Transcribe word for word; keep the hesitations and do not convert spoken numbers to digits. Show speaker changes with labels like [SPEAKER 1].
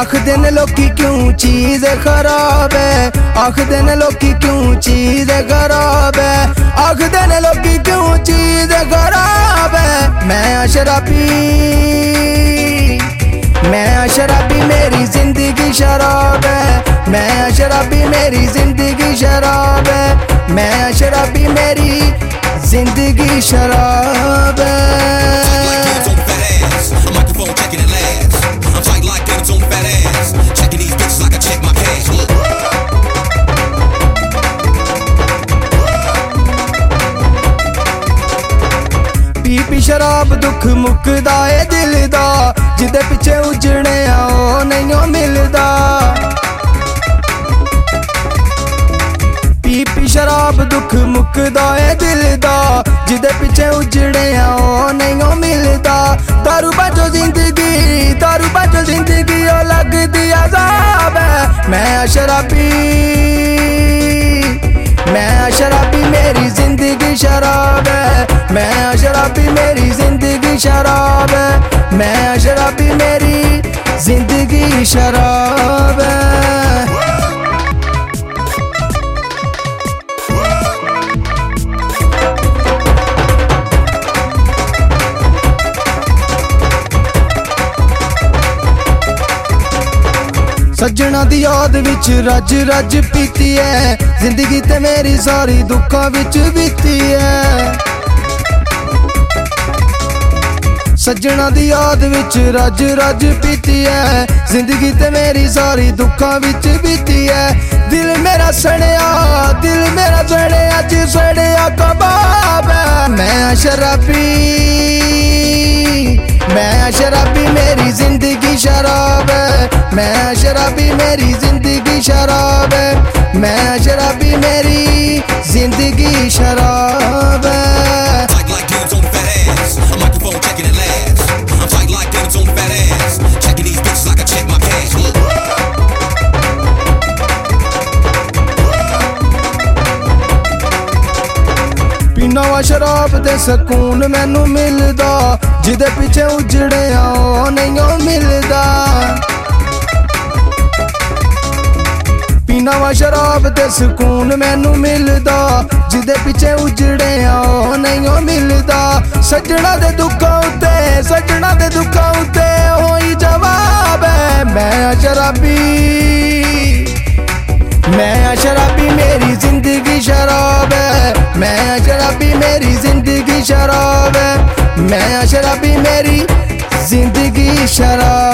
[SPEAKER 1] आखदे ने लोकी क्यों चीज खराब है, आखदे ने लोकी क्यों चीज खराब है, आखदे ने लोकी क्यों चीज खराब है। मैं शराबी, मैं शराबी मेरी जिंदगी शराब है, मैं शराबी मेरी जिंदगी शराब है, मैं शराबी मेरी जिंदगी शराब है। पी पी शराब दुख मुकदा है दिल दा, जिदे पिछे उजड़े आओ नहीं मिलदा। पी पी शराब दुख मुकदा है दिल दा, जिदे पिछे उजड़े आओ नहीं मिलदा। दारू बाजो जिंदगी, दारू बाजो जिंदगी ओ लगदी अज़ाब है। मैं शराबी, मैं शराबी मेरी जिंदगी शराब है, मैं शराबी मेरी जिंदगी शराब है, मैं शराबी मेरी जिंदगी शराब है। सज्जना दी याद विच रज रज पीती है, जिंदगी ते मेरी सारी दुखा विच बीती है। सज्जना दी याद विच रज रज पीती है, जिंदगी ते मेरी सारी दुखा विच बीती है। दिल मेरा सड़िया, दिल मेरा सड़िया अज सड़िया कबाब है। मैं शराबी, मैं शराबी मेरी जिंदगी शराब है, मैं शराबी मेरी जिंदगी शराब है, मैं शराबी मेरी जिंदगी शराब है। पीना वा शराब दे सकून मैनू मिलदा, जिदे पिछे उजड़े आओ नहीं मिलदा। पीना वा शराब दे सकून मैनू मिलदा, जिदे पिछे उजड़े आओ नहीं मिलदा। सज्जना दे दुखा उत्ते, सज्जना दे दुखा उत्ते होई जवाब है। मैं शराबी, मैं शराबी मेरी जिंदगी शराब है, मैं शराबी मेरी जिंदगी शराब है, मैं शराबी मेरी जिंदगी शराब।